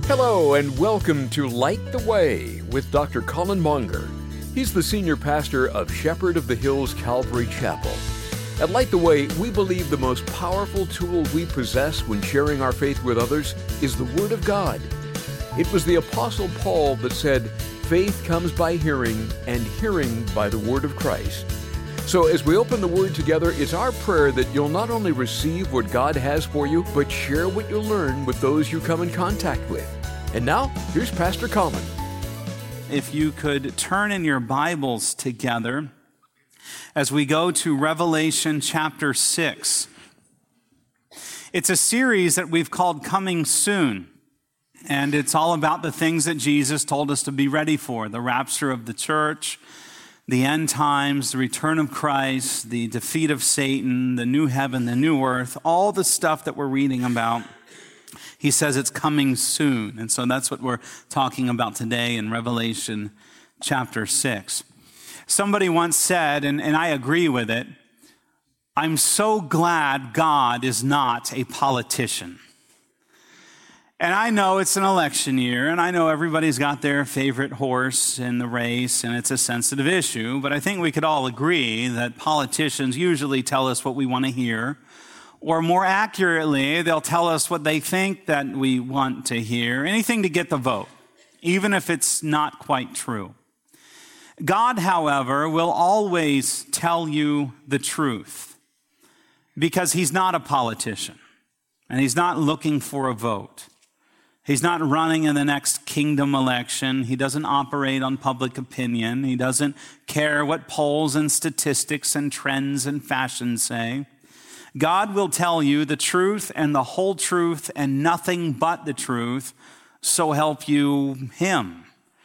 Hello and welcome to Light the Way with Dr. Colin Monger. He's the senior pastor of Shepherd of the Hills Calvary Chapel. At Light the Way, we believe the most powerful tool we possess when sharing our faith with others is the Word of God. It was the Apostle Paul that said, "Faith comes by hearing, and hearing by the Word of Christ." So as we open the Word together, it's our prayer that you'll not only receive what God has for you, but share what you learn with those you come in contact with. And now, here's Pastor Colin. If you could turn in your Bibles together as we go to Revelation chapter 6. It's a series that we've called Coming Soon, and it's all about the things that Jesus told us to be ready for: the rapture of the church, the end times, the return of Christ, the defeat of Satan, the new heaven, the new earth, all the stuff that we're reading about. He says it's coming soon. And so that's what we're talking about today in Revelation chapter 6. Somebody once said, and I agree with it, "I'm so glad God is not a politician." And I know it's an election year, and I know everybody's got their favorite horse in the race, and it's a sensitive issue, but I think we could all agree that politicians usually tell us what we want to hear, or more accurately, they'll tell us what they think that we want to hear, anything to get the vote, even if it's not quite true. God, however, will always tell you the truth, because he's not a politician, and he's not looking for a vote. He's not running in the next kingdom election. He doesn't operate on public opinion. He doesn't care what polls and statistics and trends and fashions say. God will tell you the truth and the whole truth and nothing but the truth, so help you him.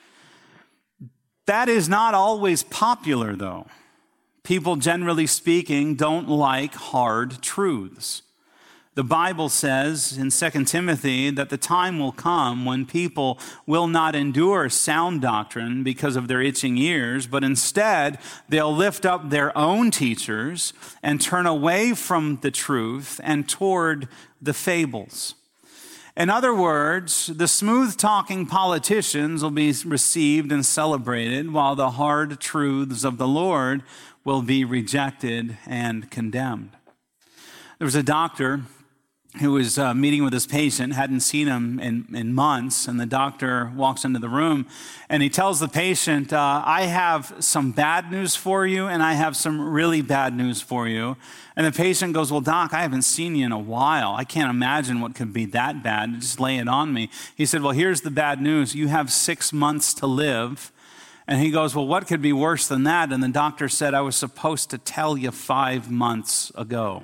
That is not always popular, though. People, generally speaking, don't like hard truths. The Bible says in 2 Timothy that the time will come when people will not endure sound doctrine because of their itching ears, but instead they'll lift up their own teachers and turn away from the truth and toward the fables. In other words, the smooth-talking politicians will be received and celebrated, while the hard truths of the Lord will be rejected and condemned. There was a doctor who was meeting with his patient, hadn't seen him in months, and the doctor walks into the room, and he tells the patient, "I have some bad news for you, and I have some really bad news for you." And the patient goes, "Well, doc, I haven't seen you in a while. I can't imagine what could be that bad. Just lay it on me." He said, "Well, here's the bad news. You have 6 months to live." And he goes, "Well, what could be worse than that?" And the doctor said, "I was supposed to tell you 5 months ago."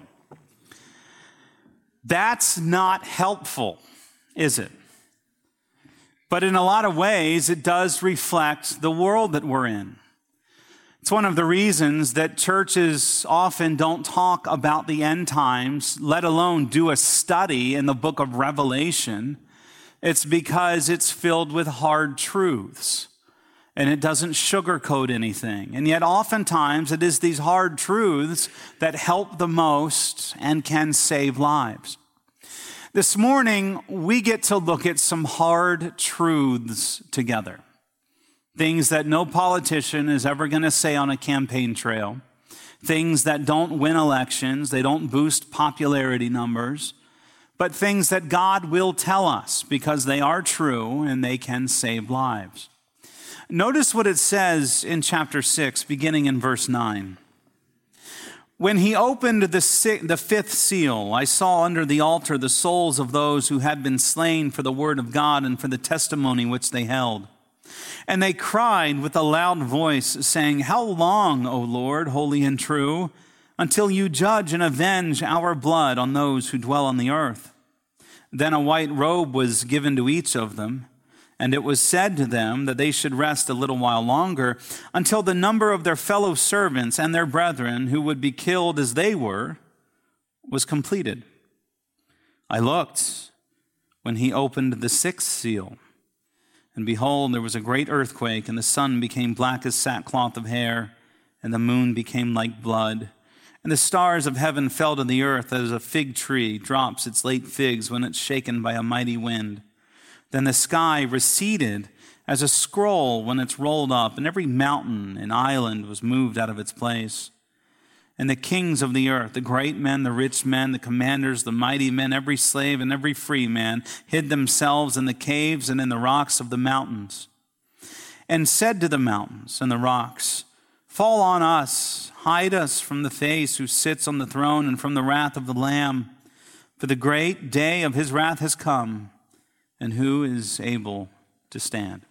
That's not helpful, is it? But in a lot of ways, it does reflect the world that we're in. It's one of the reasons that churches often don't talk about the end times, let alone do a study in the book of Revelation. It's because it's filled with hard truths, and it doesn't sugarcoat anything. And yet oftentimes it is these hard truths that help the most and can save lives. This morning, we get to look at some hard truths together. Things that no politician is ever going to say on a campaign trail. Things that don't win elections. They don't boost popularity numbers. But things that God will tell us because they are true and they can save lives. Notice what it says in chapter 6, beginning in verse 9. "When he opened the 5th seal, I saw under the altar the souls of those who had been slain for the word of God and for the testimony which they held. And they cried with a loud voice, saying, 'How long, O Lord, holy and true, until you judge and avenge our blood on those who dwell on the earth?' Then a white robe was given to each of them, and it was said to them that they should rest a little while longer until the number of their fellow servants and their brethren who would be killed as they were was completed. I looked when he opened the 6th seal, and behold, there was a great earthquake, and the sun became black as sackcloth of hair, and the moon became like blood, And the stars of heaven fell to the earth as a fig tree drops its late figs when it's shaken by a mighty wind. Then the sky receded as a scroll when it's rolled up, and every mountain and island was moved out of its place. And the kings of the earth, the great men, the rich men, the commanders, the mighty men, every slave and every free man, hid themselves in the caves and in the rocks of the mountains, and said to the mountains and the rocks, fall on us, hide us from the face who sits on the throne and from the wrath of the Lamb. For the great day of his wrath has come, and who is able to stand?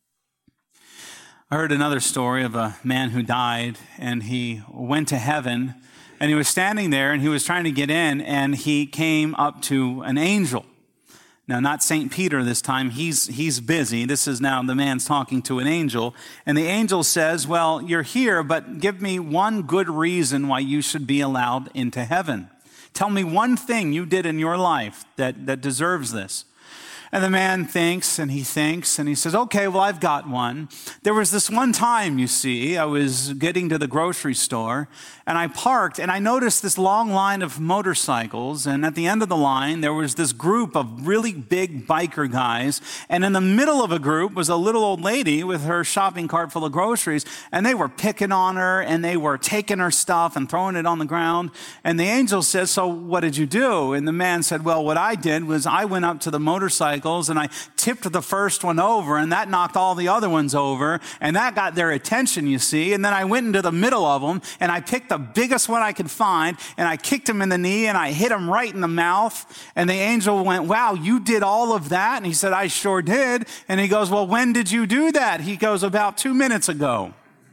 I heard another story of a man who died, and he went to heaven, and he was standing there, and he was trying to get in, and he came up to an angel. Now, not St. Peter this time. He's busy. This is now the man's talking to an angel, and the angel says, well, you're here, but give me one good reason why you should be allowed into heaven. Tell me one thing you did in your life that deserves this. And the man thinks, and he says, okay, well, I've got one. There was this one time, you see, I was getting to the grocery store, and I parked, and I noticed this long line of motorcycles, and at the end of the line, there was this group of really big biker guys, and in the middle of a group was a little old lady with her shopping cart full of groceries, and they were picking on her, and they were taking her stuff and throwing it on the ground, and the angel says, so what did you do? And the man said, well, what I did was I went up to the motorcycle and I tipped the first one over, and that knocked all the other ones over, and that got their attention, you see. And then I went into the middle of them, and I picked the biggest one I could find, and I kicked him in the knee, and I hit him right in the mouth. And the angel went, wow, you did all of that? And he said, I sure did. And he goes, well, when did you do that? He goes, about 2 minutes ago.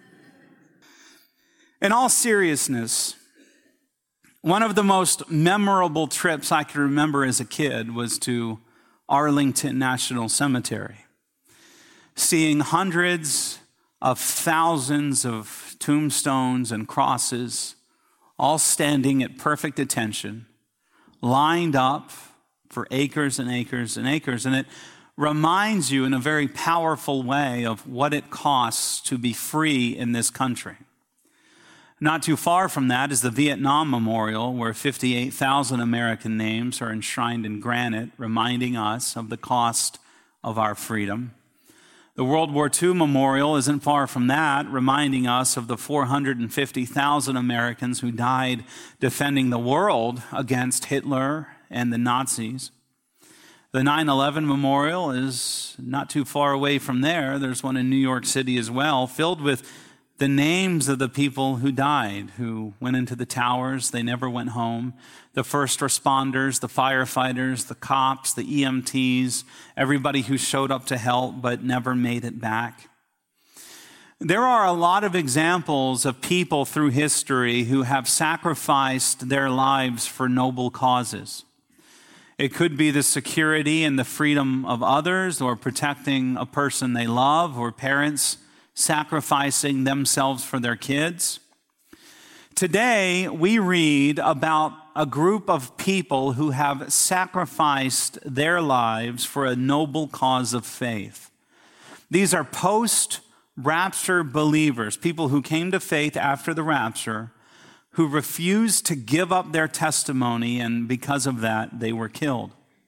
In all seriousness, one of the most memorable trips I can remember as a kid was to Arlington National Cemetery, seeing hundreds of thousands of tombstones and crosses, all standing at perfect attention, lined up for acres and acres and acres. And it reminds you in a very powerful way of what it costs to be free in this country. Not too far from that is the Vietnam Memorial, where 58,000 American names are enshrined in granite, reminding us of the cost of our freedom. The World War II Memorial isn't far from that, reminding us of the 450,000 Americans who died defending the world against Hitler and the Nazis. The 9/11 Memorial is not too far away from there. There's one in New York City as well, filled with the names of the people who died, who went into the towers, they never went home, the first responders, the firefighters, the cops, the EMTs, everybody who showed up to help but never made it back. There are a lot of examples of people through history who have sacrificed their lives for noble causes. It could be the security and the freedom of others, or protecting a person they love, or parents sacrificing themselves for their kids. Today, we read about a group of people who have sacrificed their lives for a noble cause of faith. These are post-rapture believers, people who came to faith after the rapture, who refused to give up their testimony, and because of that, they were killed.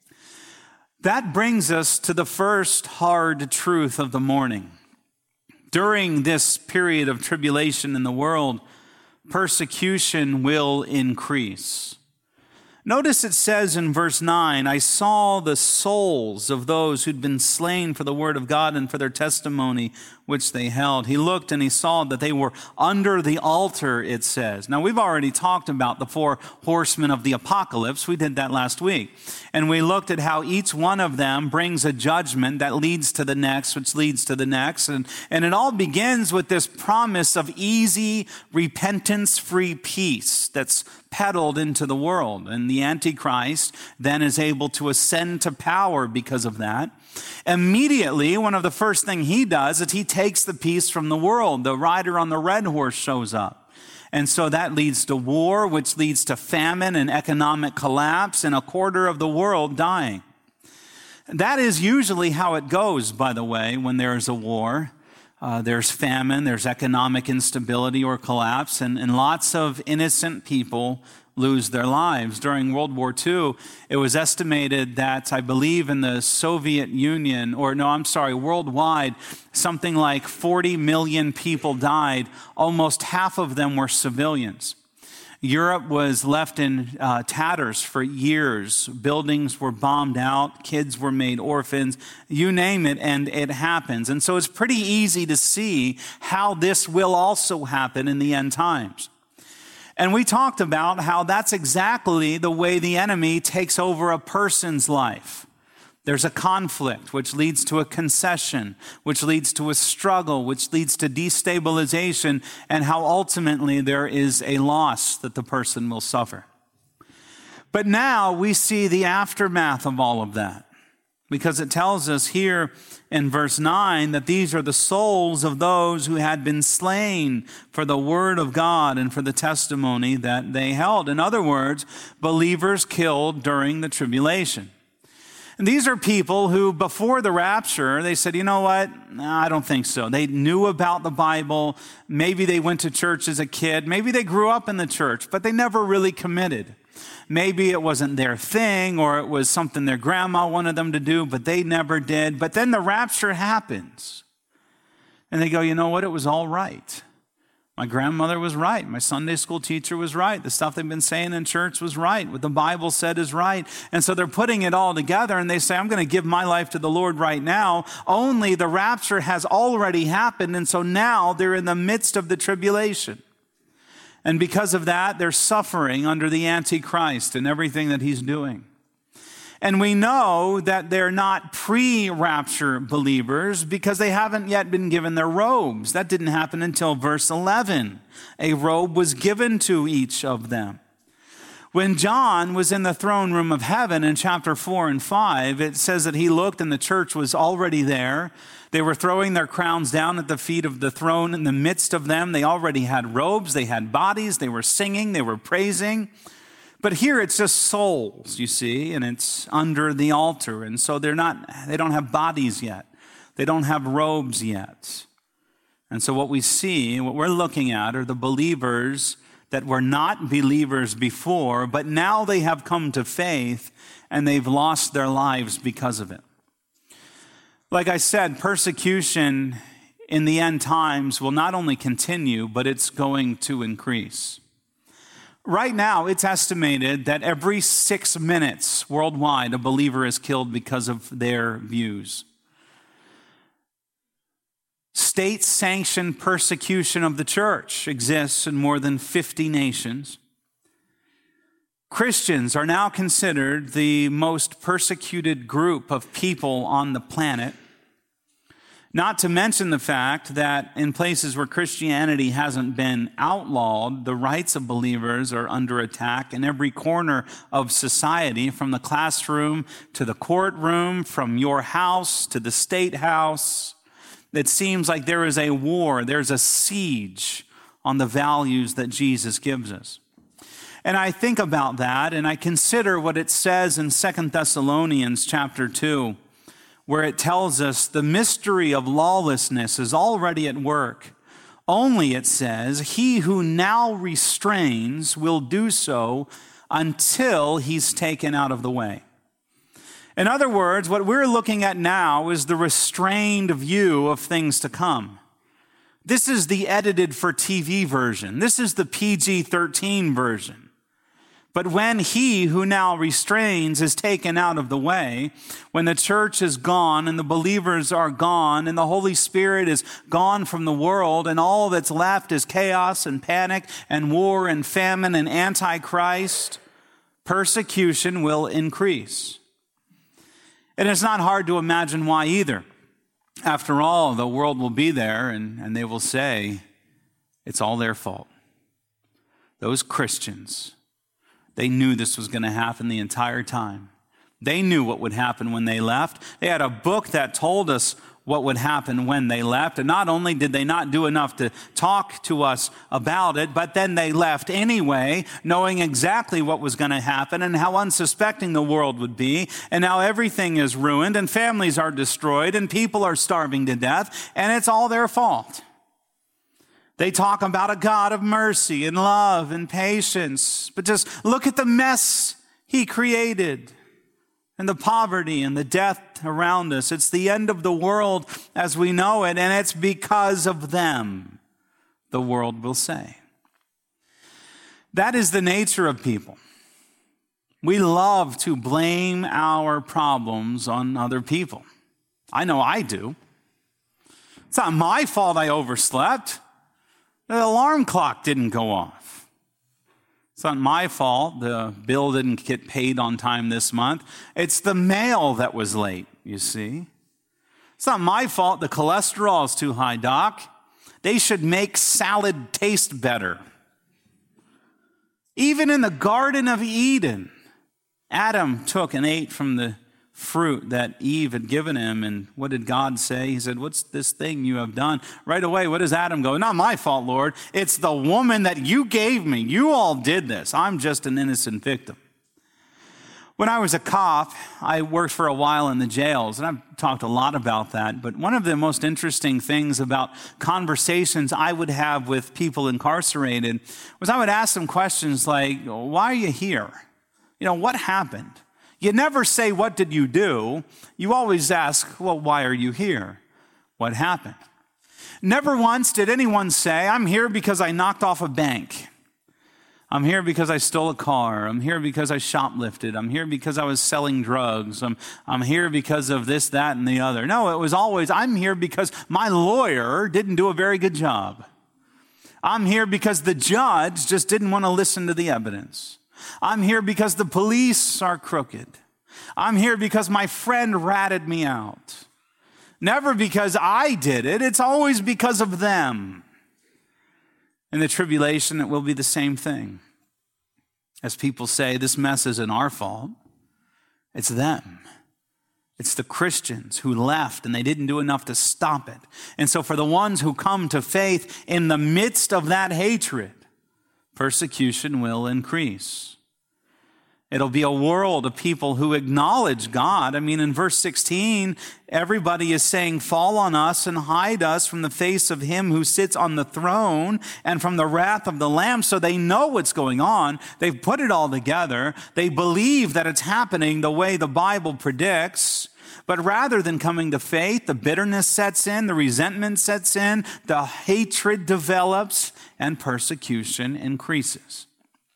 That brings us to the first hard truth of the morning. During this period of tribulation in the world, persecution will increase. Notice it says in verse 9, I saw the souls of those who'd been slain for the word of God and for their testimony which they held. He looked and he saw that they were under the altar, it says. Now, we've already talked about the 4 horsemen of the apocalypse. We did that last week. And we looked at how each one of them brings a judgment that leads to the next, which leads to the next. And it all begins with this promise of easy, repentance-free peace that's peddled into the world. And the Antichrist then is able to ascend to power because of that. Immediately, one of the first things he does is he takes the peace from the world. The rider on the red horse shows up. And so that leads to war, which leads to famine and economic collapse, and a quarter of the world dying. That is usually how it goes, by the way, when there is a war. There's famine, there's economic instability or collapse, and lots of innocent people lose their lives. During World War II, it was estimated that, I believe in the Soviet Union, worldwide, something like 40 million people died. Almost half of them were civilians. Europe was left in tatters for years. Buildings were bombed out. Kids were made orphans. You name it, and it happens. And so it's pretty easy to see how this will also happen in the end times. And we talked about how that's exactly the way the enemy takes over a person's life. There's a conflict, which leads to a concession, which leads to a struggle, which leads to destabilization, and how ultimately there is a loss that the person will suffer. But now we see the aftermath of all of that, because it tells us here in verse 9 that these are the souls of those who had been slain for the word of God and for the testimony that they held. In other words, believers killed during the tribulation. And these are people who, before the rapture, they said, you know what? I don't think so. They knew about the Bible. Maybe they went to church as a kid. Maybe they grew up in the church, but they never really committed. Maybe it wasn't their thing, or it was something their grandma wanted them to do, but they never did. But then the rapture happens. And they go, you know what? It was all right. My grandmother was right. My Sunday school teacher was right. The stuff they've been saying in church was right. What the Bible said is right. And so they're putting it all together, and they say, I'm going to give my life to the Lord right now. Only the rapture has already happened, and so now they're in the midst of the tribulation. And because of that, they're suffering under the Antichrist and everything that he's doing. And we know that they're not pre-rapture believers because they haven't yet been given their robes. That didn't happen until verse 11. A robe was given to each of them. When John was in the throne room of heaven in chapter 4 and 5, it says that he looked and the church was already there. They were throwing their crowns down at the feet of the throne. In the midst of them, they already had robes, they had bodies, they were singing, they were praising. But here it's just souls, you see, and it's under the altar. And so they don't have bodies yet. They don't have robes yet. And so what we're looking at are the believers that were not believers before, but now they have come to faith and they've lost their lives because of it. Like I said, persecution in the end times will not only continue, but it's going to increase. Right now, it's estimated that every 6 minutes worldwide, a believer is killed because of their views. State-sanctioned persecution of the church exists in more than 50 nations. Christians are now considered the most persecuted group of people on the planet. Not to mention the fact that in places where Christianity hasn't been outlawed, the rights of believers are under attack in every corner of society, from the classroom to the courtroom, from your house to the state house. It seems like there is a war, there's a siege on the values that Jesus gives us. And I think about that, and I consider what it says in 2 Thessalonians chapter 2, where it tells us the mystery of lawlessness is already at work. Only, it says, he who now restrains will do so until he's taken out of the way. In other words, what we're looking at now is the restrained view of things to come. This is the edited for TV version. This is the PG-13 version. But when he who now restrains is taken out of the way, when the church is gone and the believers are gone and the Holy Spirit is gone from the world and all that's left is chaos and panic and war and famine and Antichrist, persecution will increase. And it's not hard to imagine why either. After all, the world will be there and they will say, it's all their fault. Those Christians, they knew this was going to happen the entire time. They knew what would happen when they left. They had a book that told us what would happen when they left. And not only did they not do enough to talk to us about it, but then they left anyway, knowing exactly what was going to happen and how unsuspecting the world would be. And now everything is ruined and families are destroyed and people are starving to death, and it's all their fault. They talk about a God of mercy and love and patience. But just look at the mess he created and the poverty and the death around us. It's the end of the world as we know it, and it's because of them, the world will say. That is the nature of people. We love to blame our problems on other people. I know I do. It's not my fault I overslept. The alarm clock didn't go off. It's not my fault the bill didn't get paid on time this month. It's the mail that was late, you see. It's not my fault the cholesterol is too high, Doc. They should make salad taste better. Even in the Garden of Eden, Adam took and ate from the fruit that Eve had given him. And what did God say? He said, "What's this thing you have done?" Right away, what does Adam go? "Not my fault, Lord. It's the woman that you gave me. You all did this. I'm just an innocent victim." When I was a cop, I worked for a while in the jails, and I've talked a lot about that. But one of the most interesting things about conversations I would have with people incarcerated was I would ask them questions like, "Why are you here? What happened?" You never say, "What did you do?" You always ask, "Well, why are you here? What happened?" Never once did anyone say, "I'm here because I knocked off a bank. I'm here because I stole a car. I'm here because I shoplifted. I'm here because I was selling drugs. I'm here because of this, that, and the other." No, it was always, "I'm here because my lawyer didn't do a very good job. I'm here because the judge just didn't want to listen to the evidence. I'm here because the police are crooked. I'm here because my friend ratted me out." Never because I did it. It's always because of them. In the tribulation, it will be the same thing. As people say, this mess isn't our fault. It's them. It's the Christians who left and they didn't do enough to stop it. And so for the ones who come to faith in the midst of that hatred, persecution will increase. It'll be a world of people who acknowledge God. I mean, in verse 16, everybody is saying, "Fall on us and hide us from the face of him who sits on the throne and from the wrath of the Lamb." So they know what's going on. They've put it all together. They believe that it's happening the way the Bible predicts. But rather than coming to faith, the bitterness sets in, the resentment sets in, the hatred develops, and persecution increases.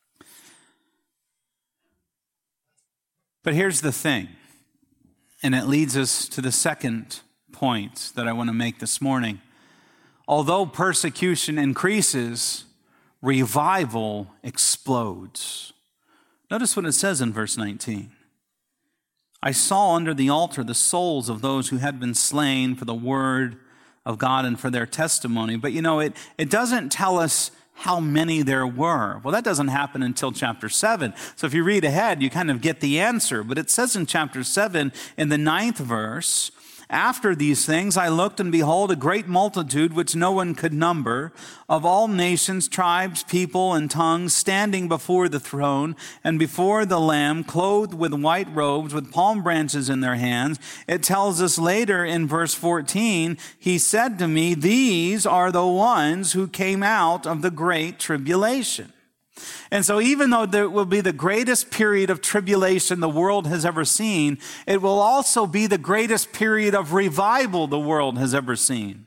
But here's the thing, and it leads us to the second point that I want to make this morning. Although persecution increases, revival explodes. Notice what it says in verse 19. "I saw under the altar the souls of those who had been slain for the word of God and for their testimony." But it doesn't tell us how many there were. Well, that doesn't happen until chapter 7. So if you read ahead, you kind of get the answer. But it says in chapter 7, in the 9th verse, "After these things I looked, and behold, a great multitude, which no one could number, of all nations, tribes, people, and tongues, standing before the throne and before the Lamb, clothed with white robes, with palm branches in their hands." It tells us later in verse 14, "He said to me, these are the ones who came out of the great tribulation." And so even though there will be the greatest period of tribulation the world has ever seen, it will also be the greatest period of revival the world has ever seen.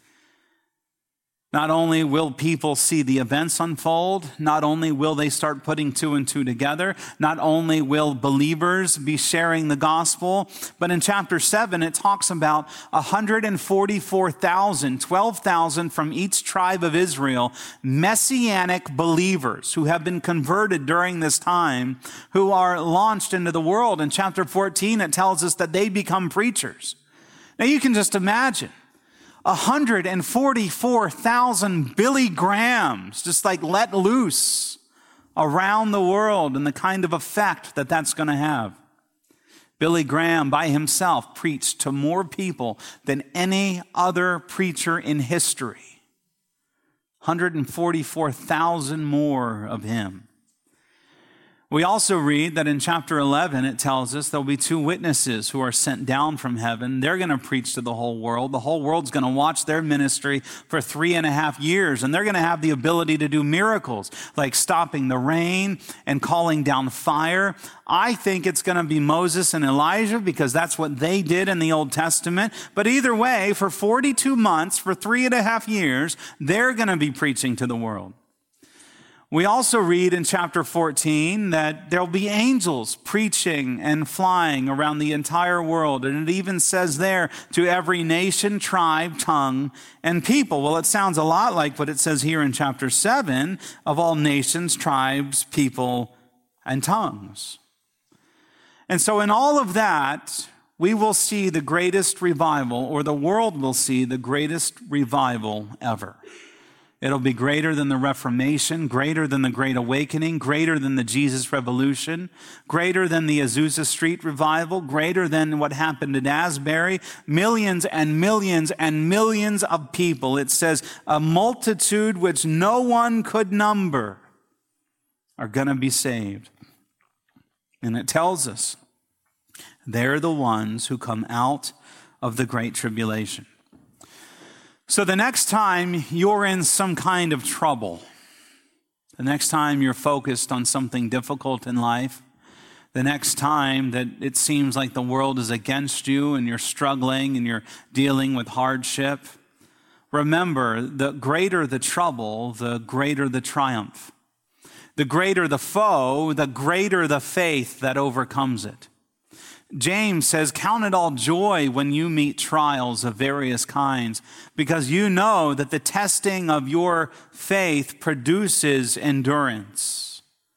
Not only will people see the events unfold, not only will they start putting two and two together, not only will believers be sharing the gospel, but in chapter 7, it talks about 144,000, 12,000 from each tribe of Israel, messianic believers who have been converted during this time, who are launched into the world. In chapter 14, it tells us that they become preachers. Now you can just imagine 144,000 Billy Grahams just like let loose around the world, and the kind of effect that that's going to have. Billy Graham by himself preached to more people than any other preacher in history. 144,000 more of him. We also read that in chapter 11, it tells us there'll be two witnesses who are sent down from heaven. They're going to preach to the whole world. The whole world's going to watch their ministry for 3.5 years, and they're going to have the ability to do miracles like stopping the rain and calling down fire. I think it's going to be Moses and Elijah because that's what they did in the Old Testament. But either way, for 42 months, for 3.5 years, they're going to be preaching to the world. We also read in chapter 14 that there'll be angels preaching and flying around the entire world. And it even says there, to every nation, tribe, tongue, and people. Well, it sounds a lot like what it says here in chapter 7 of all nations, tribes, people, and tongues. And so in all of that, we will see the greatest revival, or the world will see the greatest revival ever. It'll be greater than the Reformation, greater than the Great Awakening, greater than the Jesus Revolution, greater than the Azusa Street Revival, greater than what happened in Asbury. Millions and millions and millions of people. It says a multitude which no one could number are going to be saved. And it tells us they're the ones who come out of the Great Tribulation. So the next time you're in some kind of trouble, the next time you're focused on something difficult in life, the next time that it seems like the world is against you and you're struggling and you're dealing with hardship, remember, the greater the trouble, the greater the triumph. The greater the foe, the greater the faith that overcomes it. James says, count it all joy when you meet trials of various kinds, because you know that the testing of your faith produces endurance.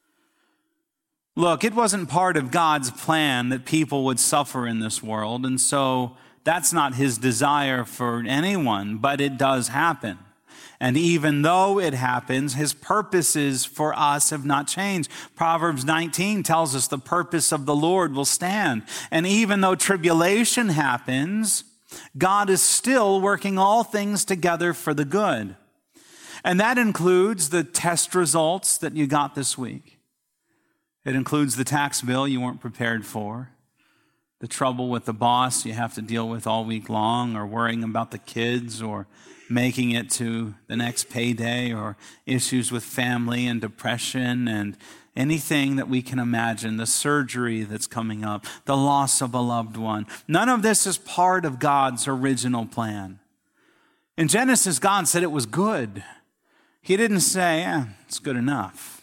Look, it wasn't part of God's plan that people would suffer in this world, and so that's not his desire for anyone, but it does happen. And even though it happens, his purposes for us have not changed. Proverbs 19 tells us the purpose of the Lord will stand. And even though tribulation happens, God is still working all things together for the good. And that includes the test results that you got this week. It includes the tax bill you weren't prepared for, the trouble with the boss you have to deal with all week long, or worrying about the kids, or making it to the next payday, or issues with family and depression and anything that we can imagine, the surgery that's coming up, the loss of a loved one. None of this is part of God's original plan. In Genesis, God said it was good. He didn't say, it's good enough.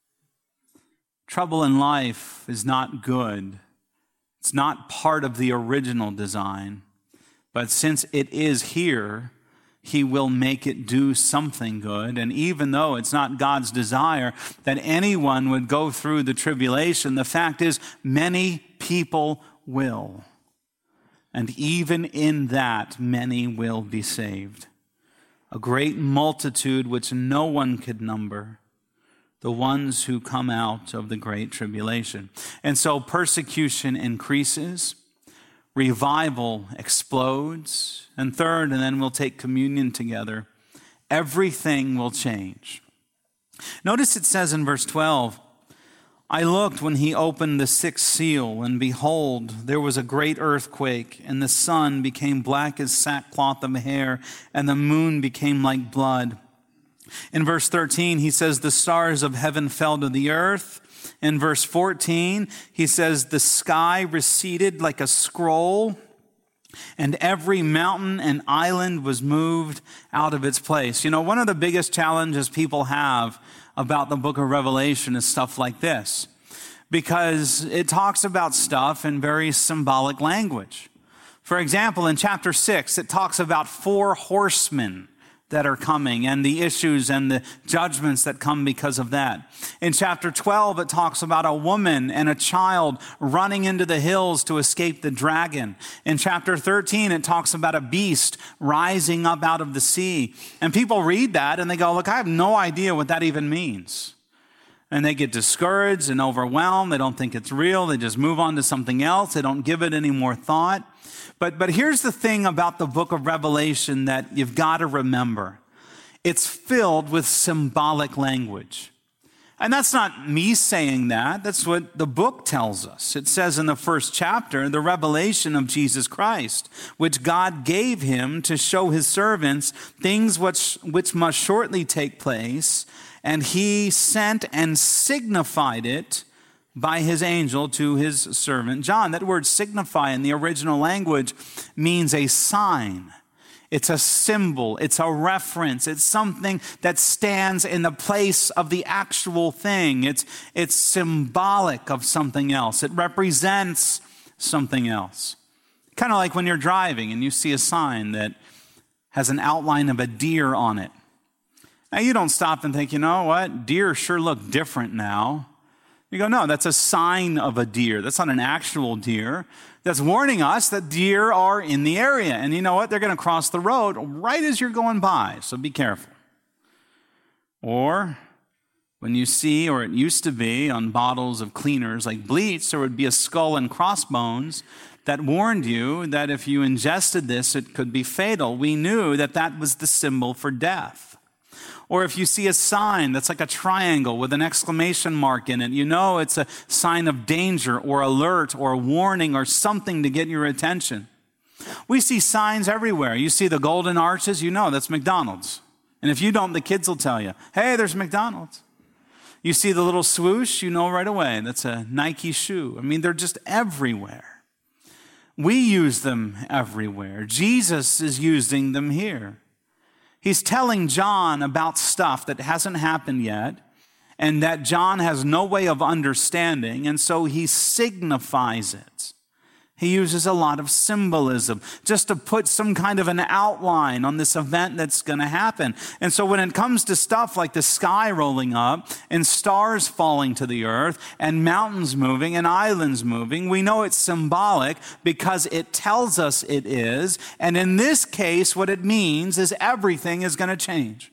Trouble in life is not good. It's not part of the original design. But since it is here, he will make it do something good. And even though it's not God's desire that anyone would go through the tribulation, the fact is many people will. And even in that, many will be saved. A great multitude which no one could number, the ones who come out of the great tribulation. And so persecution increases. Revival explodes. And third, and then we'll take communion together, everything will change. Notice it says in verse 12, I looked when he opened the sixth seal, and behold, there was a great earthquake, and the sun became black as sackcloth of hair, and the moon became like blood. In verse 13, he says, the stars of heaven fell to the earth. In verse 14, he says, the sky receded like a scroll, and every mountain and island was moved out of its place. You know, one of the biggest challenges people have about the book of Revelation is stuff like this, because it talks about stuff in very symbolic language. For example, in chapter 6, it talks about 4 horsemen that are coming and the issues and the judgments that come because of that. In chapter 12, it talks about a woman and a child running into the hills to escape the dragon. In chapter 13, it talks about a beast rising up out of the sea. And people read that and they go, look, I have no idea what that even means. And they get discouraged and overwhelmed. They don't think it's real. They just move on to something else. They don't give it any more thought. But here's the thing about the book of Revelation that you've got to remember. It's filled with symbolic language. And that's not me saying that. That's what the book tells us. It says in the first chapter, the revelation of Jesus Christ, which God gave him to show his servants things which must shortly take place. And he sent and signified it by his angel to his servant John. That word signify in the original language means a sign. It's a symbol. It's a reference. It's something that stands in the place of the actual thing. It's symbolic of something else. It represents something else. Kind of like when you're driving and you see a sign that has an outline of a deer on it. Now, you don't stop and think, you know what? Deer sure look different now. You go, no, that's a sign of a deer. That's not an actual deer. That's warning us that deer are in the area. And you know what? They're going to cross the road right as you're going by. So be careful. Or when you see, or it used to be on bottles of cleaners like bleach, there would be a skull and crossbones that warned you that if you ingested this, it could be fatal. We knew that that was the symbol for death. Or if you see a sign that's like a triangle with an exclamation mark in it, you know it's a sign of danger or alert or warning or something to get your attention. We see signs everywhere. You see the golden arches, you know that's McDonald's. And if you don't, the kids will tell you, hey, there's McDonald's. You see the little swoosh, you know right away, that's a Nike shoe. I mean, they're just everywhere. We use them everywhere. Jesus is using them here. He's telling John about stuff that hasn't happened yet and that John has no way of understanding, and so he signifies it. He uses a lot of symbolism just to put some kind of an outline on this event that's going to happen. And so when it comes to stuff like the sky rolling up and stars falling to the earth and mountains moving and islands moving, we know it's symbolic because it tells us it is. And in this case, what it means is everything is going to change.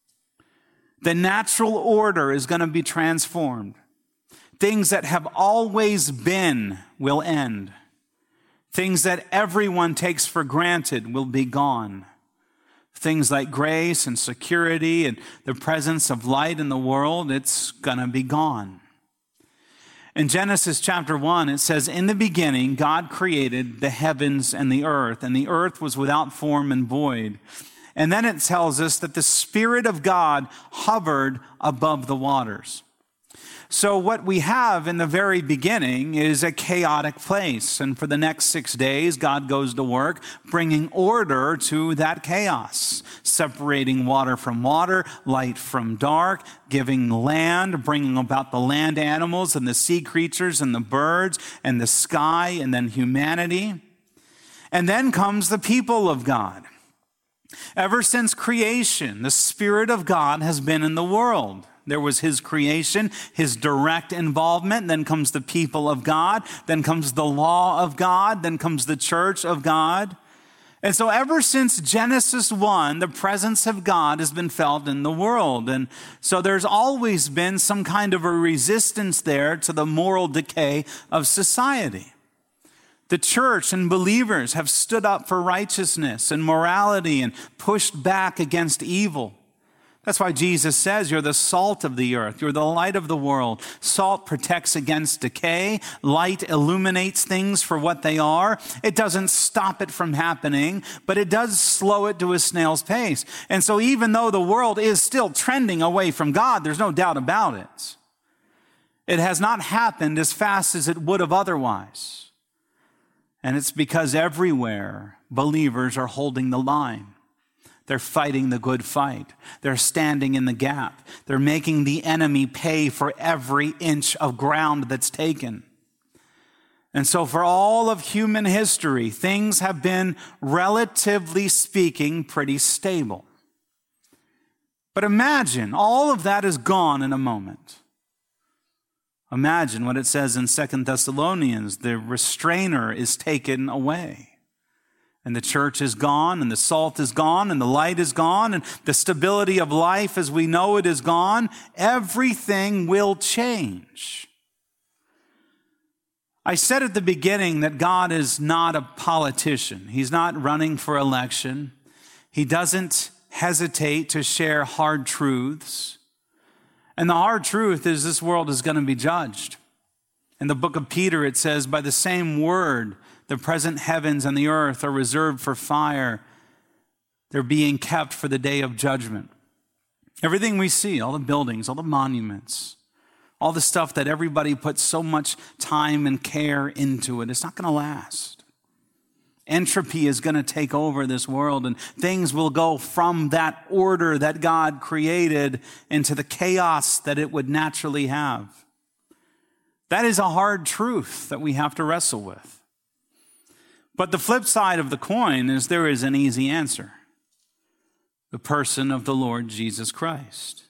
The natural order is going to be transformed. Things that have always been will end. Things that everyone takes for granted will be gone. Things like grace and security and the presence of light in the world, it's going to be gone. In Genesis chapter 1, it says, in the beginning, God created the heavens and the earth was without form and void. And then it tells us that the Spirit of God hovered above the waters. So what we have in the very beginning is a chaotic place. And for the next 6 days, God goes to work bringing order to that chaos, separating water from water, light from dark, giving land, bringing about the land animals and the sea creatures and the birds and the sky and then humanity. And then comes the people of God. Ever since creation, the Spirit of God has been in the world. There was his creation, his direct involvement. Then comes the people of God. Then comes the law of God. Then comes the church of God. And so ever since Genesis 1, the presence of God has been felt in the world. And so there's always been some kind of a resistance there to the moral decay of society. The church and believers have stood up for righteousness and morality and pushed back against evil. That's why Jesus says you're the salt of the earth. You're the light of the world. Salt protects against decay. Light illuminates things for what they are. It doesn't stop it from happening, but it does slow it to a snail's pace. And so even though the world is still trending away from God, there's no doubt about it. It has not happened as fast as it would have otherwise. And it's because everywhere believers are holding the line. They're fighting the good fight. They're standing in the gap. They're making the enemy pay for every inch of ground that's taken. And so for all of human history, things have been, relatively speaking, pretty stable. But imagine all of that is gone in a moment. Imagine what it says in 2 Thessalonians, the restrainer is taken away. And the church is gone, and the salt is gone, and the light is gone, and the stability of life as we know it is gone. Everything will change. I said at the beginning that God is not a politician. He's not running for election. He doesn't hesitate to share hard truths. And the hard truth is this world is going to be judged. In the book of Peter, it says, by the same word, the present heavens and the earth are reserved for fire. They're being kept for the day of judgment. Everything we see, all the buildings, all the monuments, all the stuff that everybody puts so much time and care into it's not going to last. Entropy is going to take over this world, and things will go from that order that God created into the chaos that it would naturally have. That is a hard truth that we have to wrestle with. But the flip side of the coin is there is an easy answer. The person of the Lord Jesus Christ.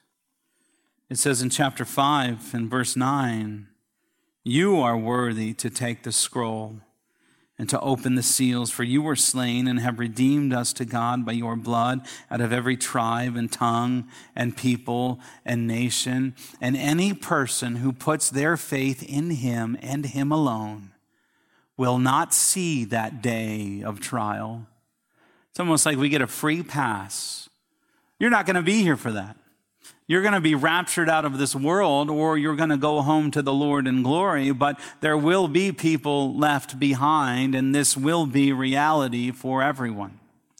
It says in chapter 5 and verse 9, you are worthy to take the scroll and to open the seals, for you were slain and have redeemed us to God by your blood out of every tribe and tongue and people and nation. And any person who puts their faith in him and him alone will not see that day of trial. It's almost like we get a free pass. You're not going to be here for that. You're going to be raptured out of this world, or you're going to go home to the Lord in glory, but there will be people left behind, and this will be reality for everyone.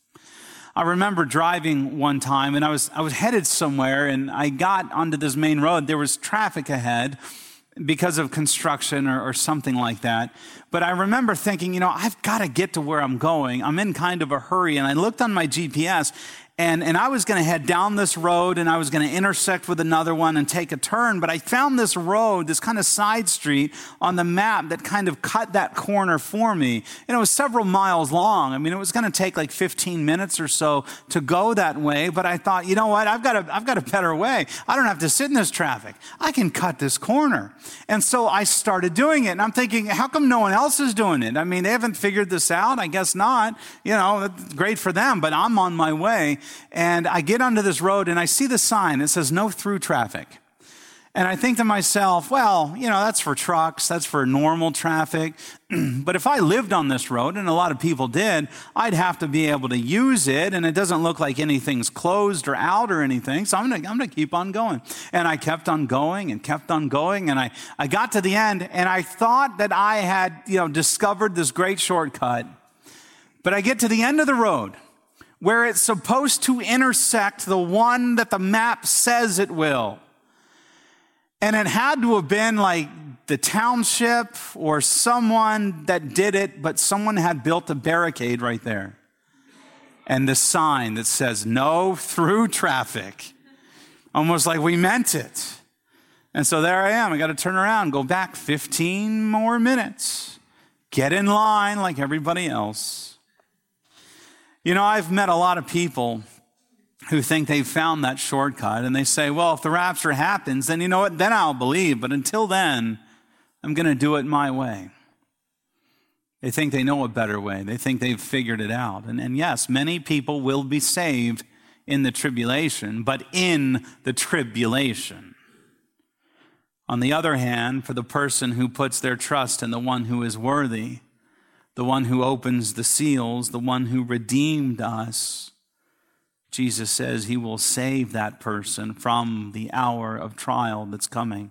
I remember driving one time, and I was headed somewhere, and I got onto this main road. There was traffic ahead because of construction or something like that. But I remember thinking, I've got to get to where I'm going. I'm in kind of a hurry, and I looked on my GPS, and I was going to head down this road, and I was going to intersect with another one and take a turn. But I found this road, this kind of side street on the map that kind of cut that corner for me. And it was several miles long. I mean, it was going to take like 15 minutes or so to go that way. But I thought, you know what? I've got a better way. I don't have to sit in this traffic. I can cut this corner. And so I started doing it. And I'm thinking, how come no one else is doing it? I mean, they haven't figured this out. I guess not. That's great for them, but I'm on my way. And I get onto this road and I see the sign. It says no through traffic. And I think to myself, well, that's for trucks. That's for normal traffic. But if I lived on this road, and a lot of people did, I'd have to be able to use it. And it doesn't look like anything's closed or out or anything. So I'm going to keep on going. And I kept on going and kept on going. And I got to the end and I thought that I had, discovered this great shortcut. But I get to the end of the road, where it's supposed to intersect the one that the map says it will. And it had to have been like the township or someone that did it, but someone had built a barricade right there. And the sign that says no through traffic. Almost like we meant it. And so there I am. I got to turn around, go back 15 more minutes. Get in line like everybody else. I've met a lot of people who think they've found that shortcut, and they say, well, if the rapture happens, then you know what? Then I'll believe. But until then, I'm going to do it my way. They think they know a better way. They think they've figured it out. And yes, many people will be saved in the tribulation, but in the tribulation. On the other hand, for the person who puts their trust in the one who is worthy, the one who opens the seals, the one who redeemed us, Jesus says he will save that person from the hour of trial that's coming.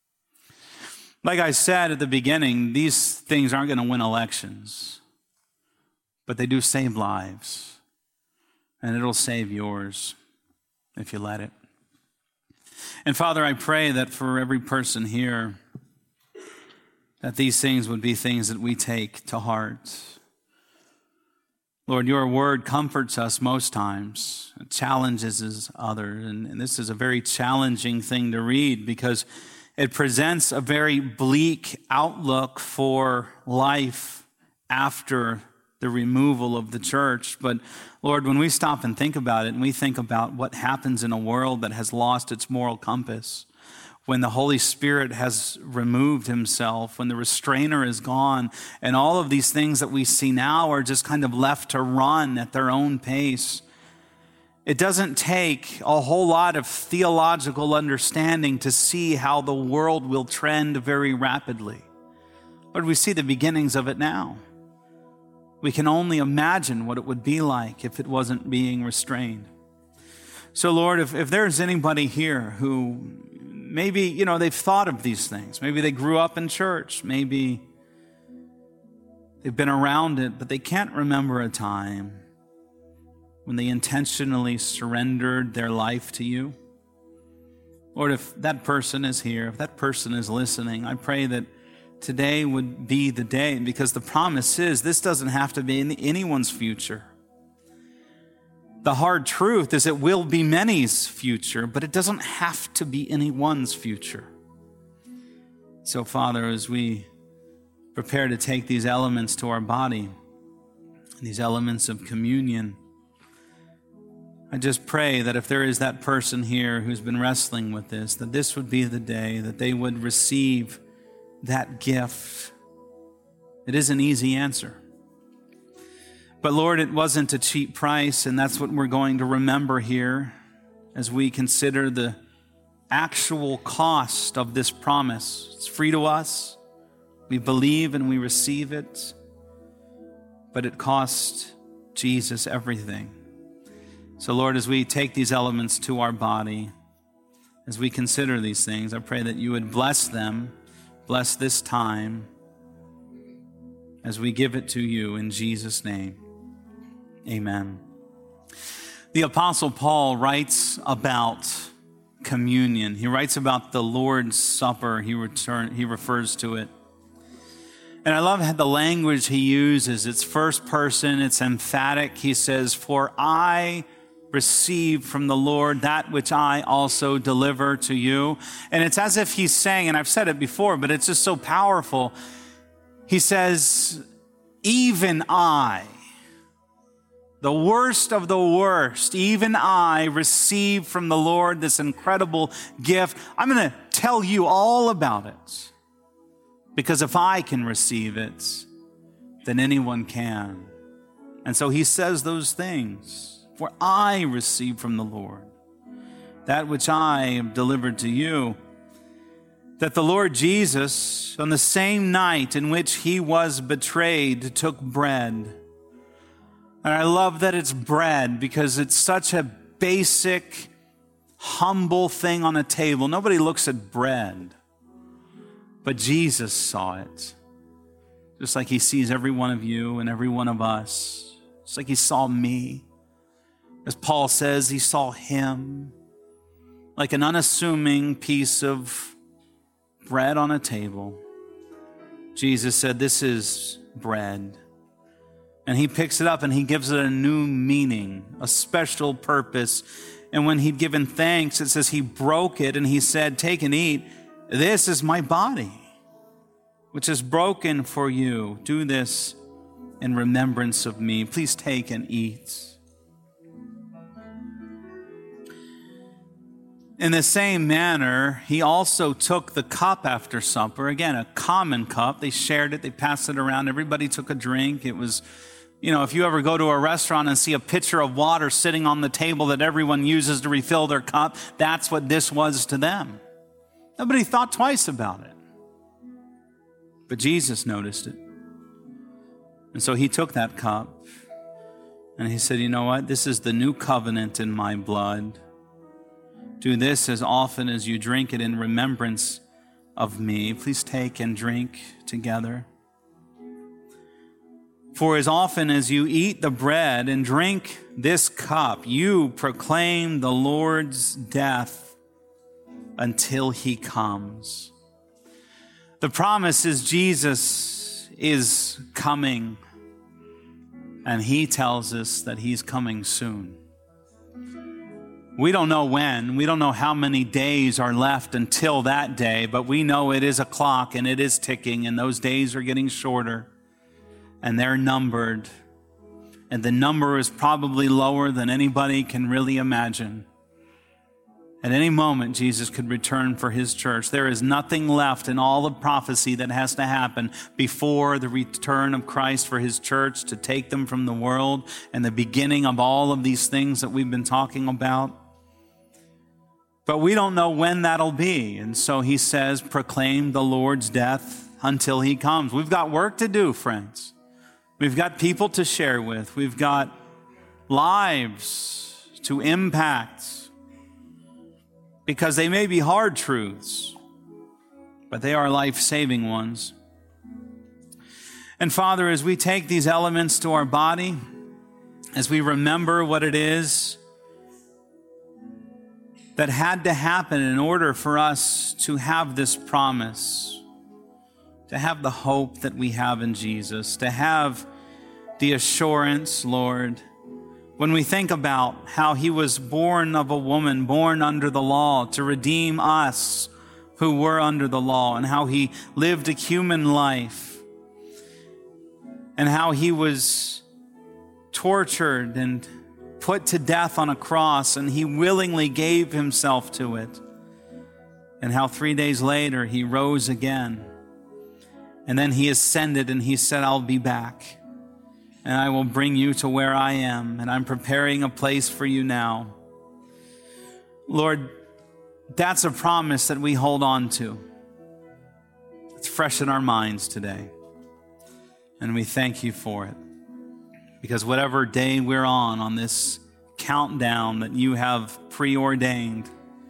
Like I said at the beginning, these things aren't going to win elections, but they do save lives, and it'll save yours if you let it. And Father, I pray that for every person here, that these things would be things that we take to heart. Lord, your word comforts us most times. It challenges us others. And this is a very challenging thing to read because it presents a very bleak outlook for life after the removal of the church. But Lord, when we stop and think about it, and we think about what happens in a world that has lost its moral compass, when the Holy Spirit has removed himself, when the restrainer is gone, and all of these things that we see now are just kind of left to run at their own pace. It doesn't take a whole lot of theological understanding to see how the world will trend very rapidly. But we see the beginnings of it now. We can only imagine what it would be like if it wasn't being restrained. So Lord, if there's anybody here who maybe, they've thought of these things. Maybe they grew up in church. Maybe they've been around it, but they can't remember a time when they intentionally surrendered their life to you. Lord, if that person is here, if that person is listening, I pray that today would be the day, because the promise is this doesn't have to be in anyone's future. The hard truth is it will be many's future, but it doesn't have to be anyone's future. So, Father, as we prepare to take these elements to our body, these elements of communion, I just pray that if there is that person here who's been wrestling with this, that this would be the day that they would receive that gift. It is an easy answer. But Lord, it wasn't a cheap price, and that's what we're going to remember here as we consider the actual cost of this promise. It's free to us. We believe and we receive it, but it cost Jesus everything. So Lord, as we take these elements to our body, as we consider these things, I pray that you would bless them, bless this time as we give it to you in Jesus' name. Amen. The Apostle Paul writes about communion. He writes about the Lord's Supper. He refers to it. And I love how the language he uses. It's first person, it's emphatic. He says, "For I received from the Lord that which I also deliver to you." And it's as if he's saying, and I've said it before, but it's just so powerful. He says, even I, the worst of the worst, even I received from the Lord this incredible gift. I'm going to tell you all about it, because if I can receive it, then anyone can. And so he says those things. For I received from the Lord that which I have delivered to you, that the Lord Jesus, on the same night in which he was betrayed, took bread. And I love that it's bread, because it's such a basic, humble thing on a table. Nobody looks at bread, but Jesus saw it, just like he sees every one of you and every one of us, just like he saw me. As Paul says, he saw him like an unassuming piece of bread on a table. Jesus said, "This is bread." And he picks it up and he gives it a new meaning, a special purpose. And when he'd given thanks, it says he broke it and he said, "Take and eat. This is my body, which is broken for you. Do this in remembrance of me." Please take and eat. In the same manner, he also took the cup after supper. Again, a common cup. They shared it. They passed it around. Everybody took a drink. It was, if you ever go to a restaurant and see a pitcher of water sitting on the table that everyone uses to refill their cup, that's what this was to them. Nobody thought twice about it. But Jesus noticed it. And so he took that cup and he said, "You know what? This is the new covenant in my blood. Do this as often as you drink it in remembrance of me." Please take and drink together. "For as often as you eat the bread and drink this cup, you proclaim the Lord's death until he comes." The promise is Jesus is coming, and he tells us that he's coming soon. We don't know when. We don't know how many days are left until that day, but we know it is a clock and it is ticking, and those days are getting shorter and they're numbered. And the number is probably lower than anybody can really imagine. At any moment, Jesus could return for his church. There is nothing left in all of prophecy that has to happen before the return of Christ for his church to take them from the world and the beginning of all of these things that we've been talking about. But we don't know when that'll be. And so he says, proclaim the Lord's death until he comes. We've got work to do, friends. We've got people to share with. We've got lives to impact. because they may be hard truths, but they are life-saving ones. And Father, as we take these elements to our body, as we remember what it is that had to happen in order for us to have this promise, to have the hope that we have in Jesus, to have the assurance, Lord, when we think about how he was born of a woman, born under the law, to redeem us who were under the law, and how he lived a human life, and how he was tortured and put to death on a cross, and he willingly gave himself to it, and how 3 days later he rose again, and then he ascended and he said, I'll be back. And I will bring you to where I am, and I'm preparing a place for you now. Lord, that's a promise that we hold on to. It's fresh in our minds today. And we thank you for it. Because whatever day we're on this countdown that you have preordained,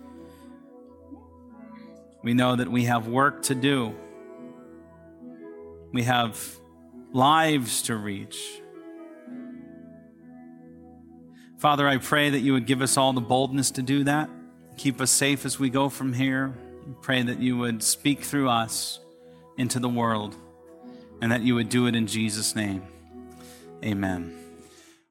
we know that we have work to do. We have lives to reach. Father, I pray that you would give us all the boldness to do that. Keep us safe as we go from here. I pray that you would speak through us into the world, and that you would do it in Jesus' name. Amen.